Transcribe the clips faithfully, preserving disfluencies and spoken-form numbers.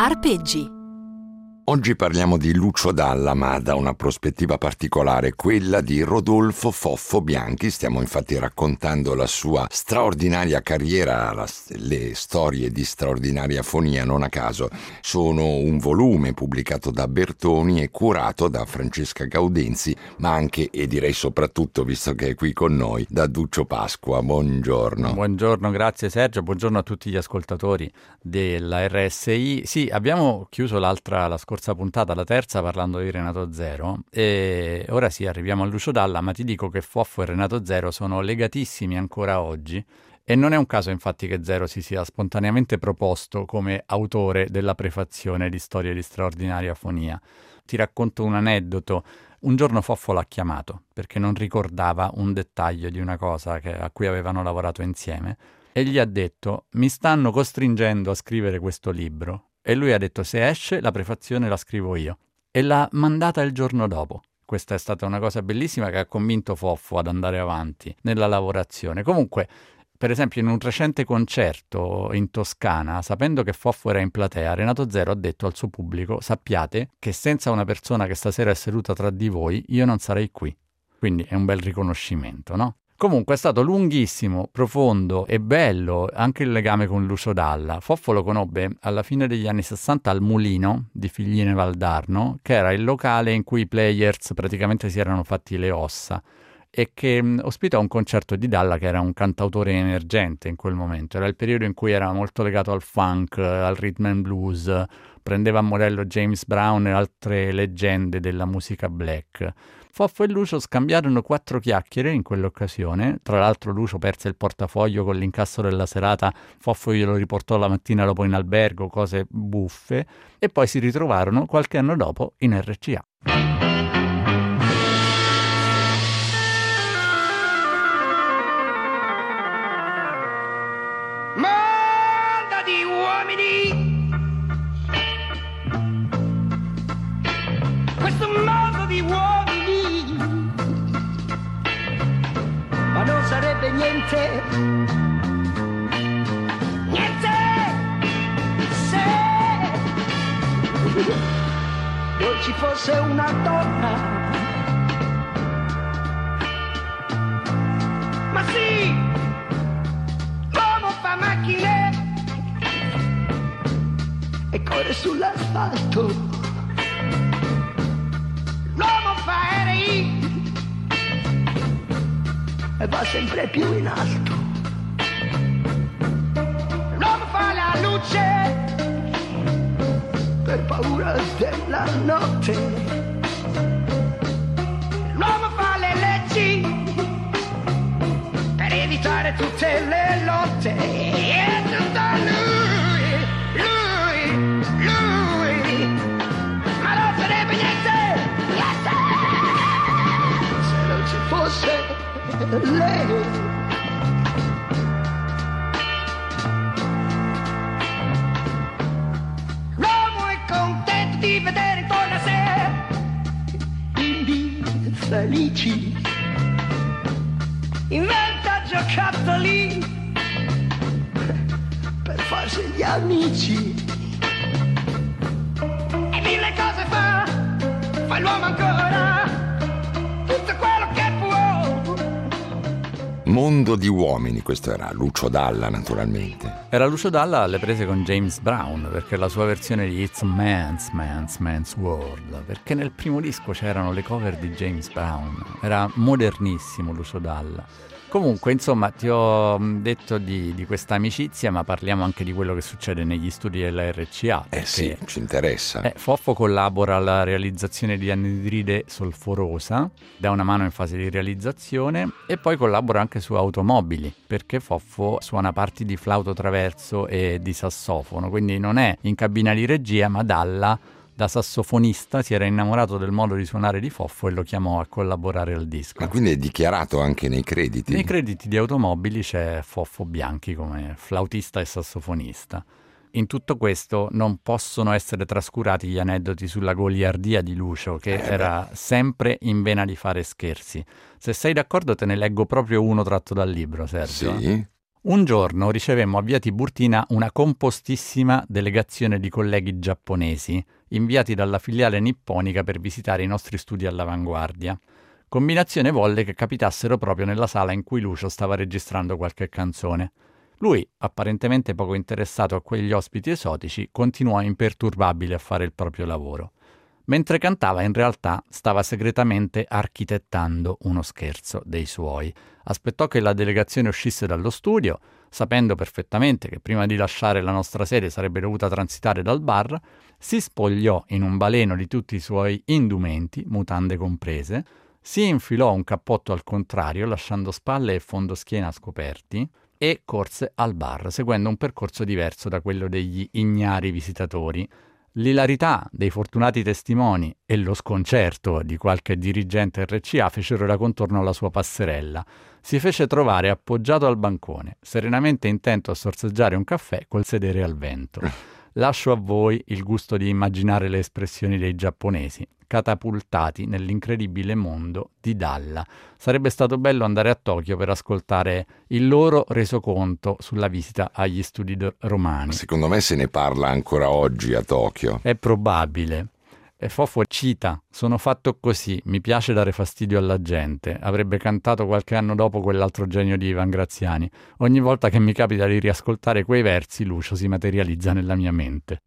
Arpeggi. Oggi parliamo di Lucio Dalla, ma da una prospettiva particolare, quella di Rodolfo Foffo Bianchi. Stiamo infatti raccontando la sua straordinaria carriera, la, le storie di straordinaria fonia, non a caso sono un volume pubblicato da Bertoni e curato da Francesca Gaudenzi, ma anche, e direi soprattutto, visto che è qui con noi, da Duccio Pasqua. Buongiorno. Buongiorno, grazie Sergio, buongiorno a tutti gli ascoltatori della R S I. Sì, abbiamo chiuso l'altra, la scorsa puntata, la terza, parlando di Renato Zero, e ora sì, arriviamo a Lucio Dalla, ma ti dico che Foffo e Renato Zero sono legatissimi ancora oggi, e non è un caso infatti che Zero si sia spontaneamente proposto come autore della prefazione di Storie di straordinaria fonia. Ti racconto un aneddoto. Un giorno Foffo l'ha chiamato perché non ricordava un dettaglio di una cosa che, a cui avevano lavorato insieme, e gli ha detto: mi stanno costringendo a scrivere questo libro. E lui ha detto: se esce la prefazione la scrivo io. E l'ha mandata il giorno dopo. Questa è stata una cosa bellissima che ha convinto Foffo ad andare avanti nella lavorazione. Comunque, per esempio, in un recente concerto in Toscana, sapendo che Foffo era in platea, Renato Zero ha detto al suo pubblico: sappiate che senza una persona che stasera è seduta tra di voi, io non sarei qui. Quindi è un bel riconoscimento, no? Comunque è stato lunghissimo, profondo e bello anche il legame con Lucio Dalla. Foffo lo conobbe alla fine degli anni sessanta al Mulino di Figline Valdarno, che era il locale in cui i Players praticamente si erano fatti le ossa, e che mh, ospitò un concerto di Dalla, che era un cantautore emergente in quel momento. Era il periodo in cui era molto legato al funk, al rhythm and blues, prendeva a modello James Brown e altre leggende della musica black. Foffo e Lucio scambiarono quattro chiacchiere in quell'occasione. Tra l'altro Lucio perse il portafoglio con l'incasso della serata, Foffo glielo riportò la mattina dopo in albergo, cose buffe, e poi si ritrovarono qualche anno dopo in R C A. Mondo di uomini, questo mondo di uomini, ma non sarebbe niente, niente, se non ci fosse una donna. Ma sì, l'uomo fa macchine e corre sull'asfalto, l'uomo fa aerei e va sempre più in alto, l'uomo fa la luce per paura della notte, l'uomo fa le leggi per evitare tutte le lotte, e tutto lui, lui, lui, ma non sarebbe niente, niente, se non ci fosse lei. L'uomo è contento di vedere intorno a sé bimbi felici, inventa giocattoli per farsi gli amici, e mille cose fa, fa l'uomo ancora, tutto quello che può. Mondo di uomini, questo era Lucio Dalla, naturalmente. Era Lucio Dalla alle prese con James Brown, perché la sua versione di It's a Man's, Man's, Man's World, perché nel primo disco c'erano le cover di James Brown, era modernissimo Lucio Dalla. Comunque, insomma, ti ho detto di, di questa amicizia, ma parliamo anche di quello che succede negli studi della R C A. Eh sì, ci interessa. Eh, Foffo collabora alla realizzazione di Anidride Solforosa, dà una mano in fase di realizzazione, e poi collabora anche su Automobili, perché Foffo suona parti di flauto traverso e di sassofono, quindi non è in cabina di regia, ma Dalla, da sassofonista, si era innamorato del modo di suonare di Foffo e lo chiamò a collaborare al disco. Ma quindi è dichiarato anche nei crediti? Nei crediti di Automobili c'è Foffo Bianchi come flautista e sassofonista. In tutto questo non possono essere trascurati gli aneddoti sulla goliardia di Lucio, che eh era sempre in vena di fare scherzi. Se sei d'accordo te ne leggo proprio uno tratto dal libro, Sergio. Sì. Un giorno ricevemmo a Via Tiburtina una compostissima delegazione di colleghi giapponesi, inviati dalla filiale nipponica per visitare i nostri studi all'avanguardia. Combinazione volle che capitassero proprio nella sala in cui Lucio stava registrando qualche canzone. Lui, apparentemente poco interessato a quegli ospiti esotici, continuò imperturbabile a fare il proprio lavoro. Mentre cantava, in realtà, stava segretamente architettando uno scherzo dei suoi. Aspettò che la delegazione uscisse dallo studio, sapendo perfettamente che prima di lasciare la nostra sede sarebbe dovuta transitare dal bar, si spogliò in un baleno di tutti i suoi indumenti, mutande comprese, si infilò un cappotto al contrario, lasciando spalle e fondoschiena scoperti, e corse al bar, seguendo un percorso diverso da quello degli ignari visitatori. L'ilarità dei fortunati testimoni e lo sconcerto di qualche dirigente R C A fecero da contorno alla sua passerella. Si fece trovare appoggiato al bancone, serenamente intento a sorseggiare un caffè col sedere al vento. Lascio a voi il gusto di immaginare le espressioni dei giapponesi, catapultati nell'incredibile mondo di Dalla. Sarebbe stato bello andare a Tokyo per ascoltare il loro resoconto sulla visita agli studi do- romani. Secondo me se ne parla ancora oggi a Tokyo. È probabile. E Fofo cita: sono fatto così, mi piace dare fastidio alla gente. Avrebbe cantato qualche anno dopo quell'altro genio di Ivan Graziani. Ogni volta che mi capita di riascoltare quei versi, Lucio si materializza nella mia mente.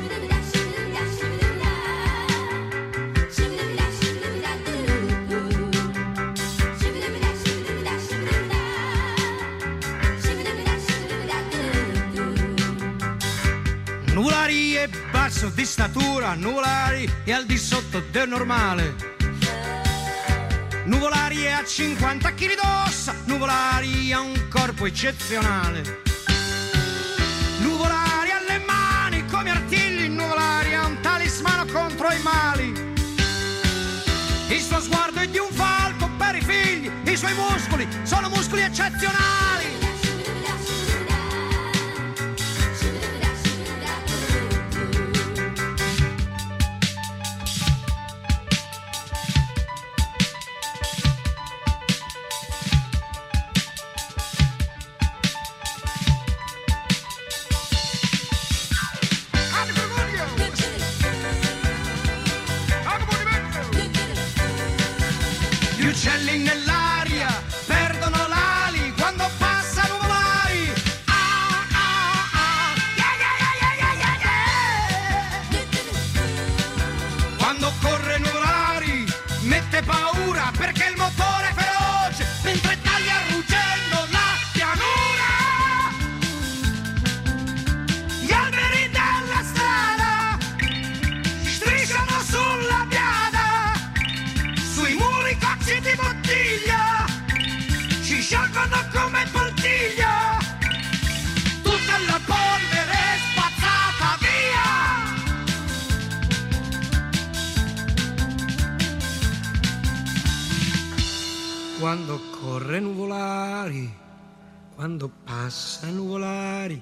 Nuvolari e basso di statura, nuvolari e al di sotto del normale. Nuvolari e a cinquanta chili d'ossa, nuvolari a un corpo eccezionale. Nuvolari alle mani come artigli, nuvolari a un talismano contro i mali. Il suo sguardo è di un falco per i figli, i suoi muscoli sono muscoli eccezionali. Gli uccelli nell'aria perdono l'ali quando passa nuvolari. Ah, ah, ah, yeah, yeah, yeah, yeah, yeah, yeah. Quando corre nuvolari mette paura perché il motore è feroce mentre taglia ruggendo la pianura. Gli alberi della strada strisciano sulla biada, sui muri cocci di bottiglia ci sciolgono come poltiglia, tutta la polvere spazzata via. Quando corre nuvolari, quando passa nuvolari,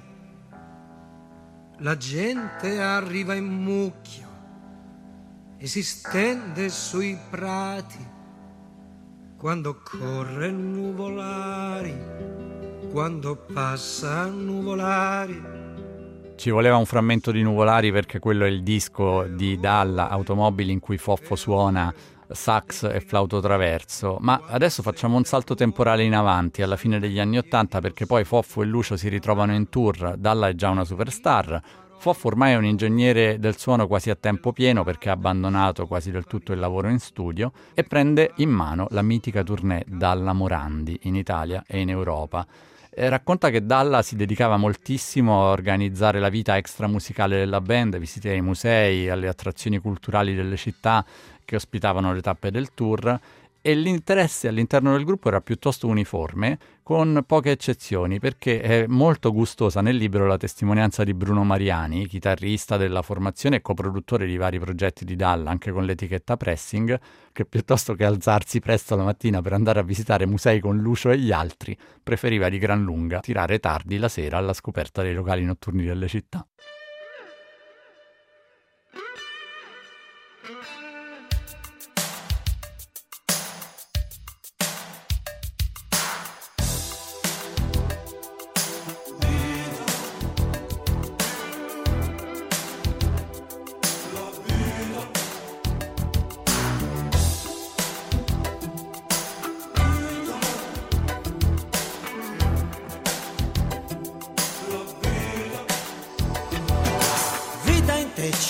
la gente arriva in mucchio e si stende sui prati. Quando corre nuvolari, quando passa nuvolari. Ci voleva un frammento di Nuvolari perché quello è il disco di Dalla, Automobili, in cui Foffo suona sax e flauto traverso. Ma adesso facciamo un salto temporale in avanti, alla fine degli anni Ottanta, perché poi Foffo e Lucio si ritrovano in tour. Dalla è già una superstar. Foffo ormai è un ingegnere del suono quasi a tempo pieno perché ha abbandonato quasi del tutto il lavoro in studio e prende in mano la mitica tournée Dalla Morandi in Italia e in Europa. E racconta che Dalla si dedicava moltissimo a organizzare la vita extramusicale della band, visite ai musei, alle attrazioni culturali delle città che ospitavano le tappe del tour, e l'interesse all'interno del gruppo era piuttosto uniforme, con poche eccezioni, perché è molto gustosa nel libro la testimonianza di Bruno Mariani, chitarrista della formazione e coproduttore di vari progetti di Dalla, anche con l'etichetta Pressing, che piuttosto che alzarsi presto la mattina per andare a visitare musei con Lucio e gli altri, preferiva di gran lunga tirare tardi la sera alla scoperta dei locali notturni delle città.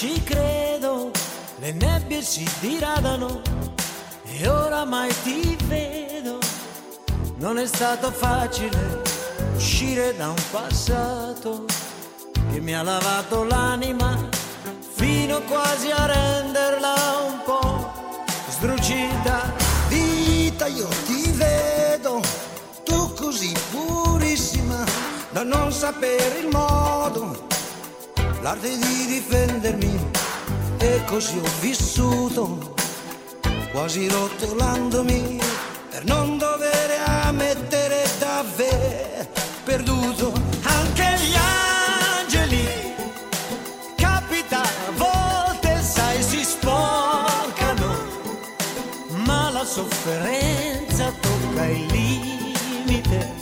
ci credo, le nebbie si diradano e oramai ti vedo. Non è stato facile uscire da un passato che mi ha lavato l'anima fino quasi a renderla un po' sdrucita. Vita, io ti vedo, tu così purissima da non sapere il modo, l'arte di difendermi, e così ho vissuto, quasi rotolandomi per non dover ammettere d'aver perduto. Anche gli angeli, capita a volte, sai, si sporcano, ma la sofferenza tocca il limite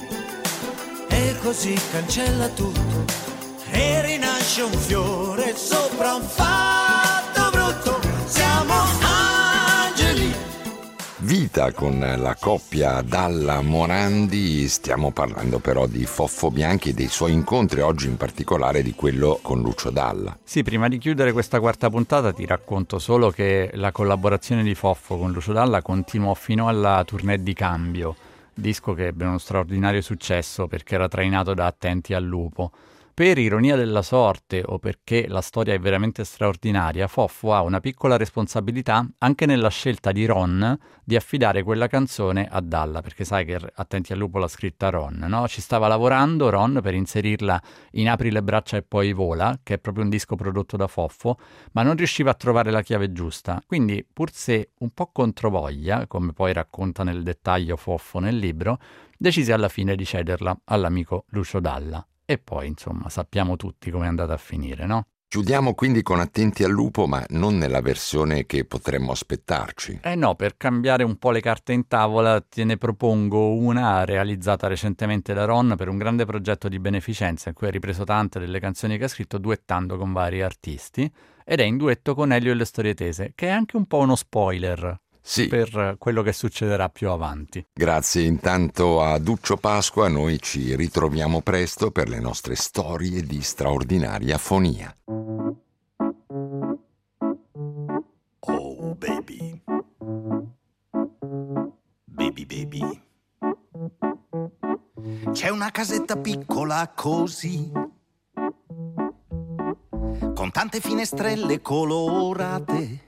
e così cancella tutto e rinasce un fiore sopra un fatto brutto. Siamo angeli. Vita con la coppia Dalla Morandi. Stiamo parlando però di Foffo Bianchi e dei suoi incontri, oggi in particolare di quello con Lucio Dalla. Sì, prima di chiudere questa quarta puntata ti racconto solo che la collaborazione di Foffo con Lucio Dalla continuò fino alla tournée di Cambio, disco che ebbe uno straordinario successo perché era trainato da Attenti al lupo. Per ironia della sorte o perché la storia è veramente straordinaria, Foffo ha una piccola responsabilità anche nella scelta di Ron di affidare quella canzone a Dalla, perché sai che Attenti al lupo l'ha scritta Ron, no? Ci stava lavorando Ron per inserirla in Apri le braccia e poi vola, che è proprio un disco prodotto da Foffo, ma non riusciva a trovare la chiave giusta. Quindi, pur se un po' controvoglia, come poi racconta nel dettaglio Foffo nel libro, decise alla fine di cederla all'amico Lucio Dalla. E poi, insomma, sappiamo tutti come è andata a finire, no? Chiudiamo quindi con Attenti al lupo, ma non nella versione che potremmo aspettarci. Eh no, per cambiare un po' le carte in tavola te ne propongo una realizzata recentemente da Ron per un grande progetto di beneficenza in cui ha ripreso tante delle canzoni che ha scritto duettando con vari artisti, ed è in duetto con Elio e le Storie Tese, che è anche un po' uno spoiler. Sì. Per quello che succederà più avanti. Grazie intanto a Duccio Pasqua, noi ci ritroviamo presto per le nostre storie di straordinaria fonia. Oh baby, baby baby, c'è una casetta piccola così, con tante finestrelle colorate,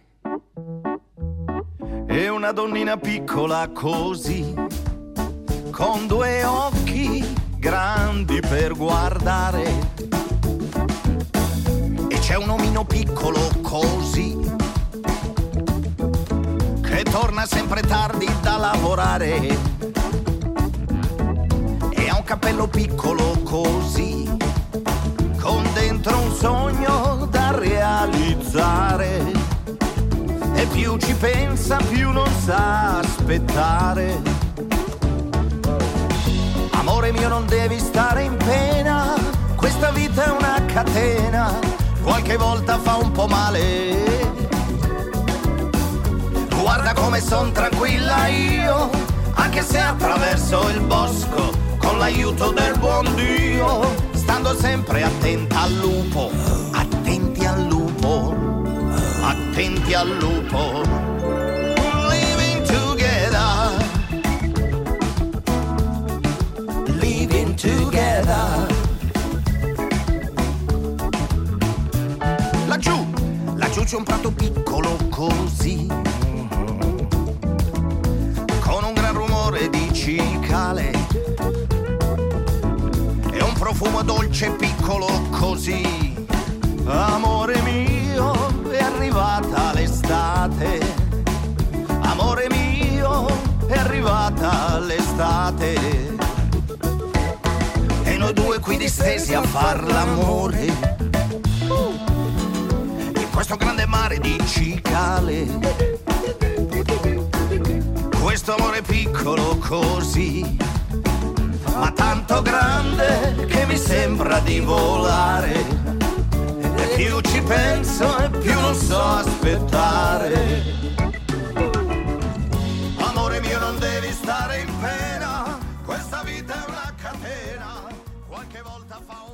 e una donnina piccola così, con due occhi grandi per guardare. E c'è un omino piccolo così, che torna sempre tardi da lavorare. E ha un cappello piccolo così, con dentro un sogno da realizzare. E più ci pensa, più non sa aspettare. Amore mio, non devi stare in pena, questa vita è una catena, qualche volta fa un po' male. Guarda come son tranquilla io, anche se attraverso il bosco, con l'aiuto del buon Dio, stando sempre attenta al lupo, attenti al lupo, attenti al lupo. Living together, living together. Laggiù, laggiù c'è un prato piccolo così, con un gran rumore di cicale e un profumo dolce piccolo così. Amore mio, è arrivata l'estate, amore mio, è arrivata l'estate, e noi due qui distesi a far l'amore, in questo grande mare di cicale, questo amore piccolo così, ma tanto grande che mi sembra di volare. Più ci penso e più non so aspettare. Amore mio, non devi stare in pena, questa vita è una catena, qualche volta fa un